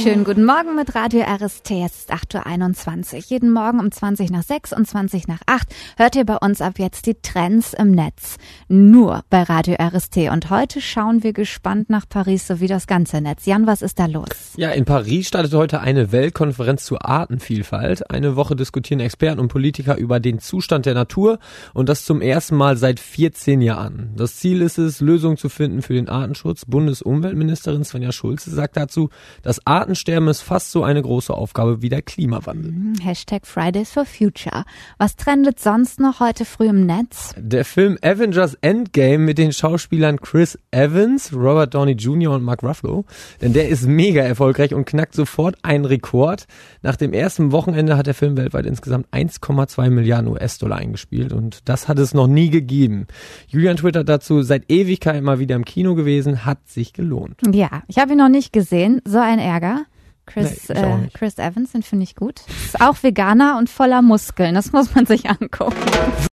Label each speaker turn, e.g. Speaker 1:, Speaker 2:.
Speaker 1: Schönen guten Morgen mit Radio RST. Es ist 8.21 Uhr. Jeden Morgen um 20 nach 6 und 20 nach 8 hört ihr bei uns ab jetzt die Trends im Netz. Nur bei Radio RST. Und heute schauen wir gespannt nach Paris sowie das ganze Netz. Jan, was ist da los?
Speaker 2: Ja, in Paris startet heute eine Weltkonferenz zur Artenvielfalt. Eine Woche diskutieren Experten und Politiker über den Zustand der Natur und das zum ersten Mal seit 14 Jahren. Das Ziel ist es, Lösungen zu finden für den Artenschutz. Bundesumweltministerin Svenja Schulze sagt dazu, das Artensterben ist fast so eine große Aufgabe wie der Klimawandel.
Speaker 1: Hashtag Fridays for Future. Was trendet sonst noch heute früh im Netz?
Speaker 2: Der Film Avengers Endgame mit den Schauspielern Chris Evans, Robert Downey Jr. und Mark Ruffalo. Denn der ist mega erfolgreich und knackt sofort einen Rekord. Nach dem ersten Wochenende hat der Film weltweit insgesamt 1,2 Milliarden US-Dollar eingespielt und das hat es noch nie gegeben. Julian twittert dazu, seit Ewigkeit mal wieder im Kino gewesen, hat sich gelohnt.
Speaker 1: Ja, ich habe ihn noch nicht gesehen. So ein Ärger. Chris
Speaker 2: Nee,
Speaker 1: Evans, den finde ich gut. Ist auch Veganer und voller Muskeln. Das muss man sich angucken.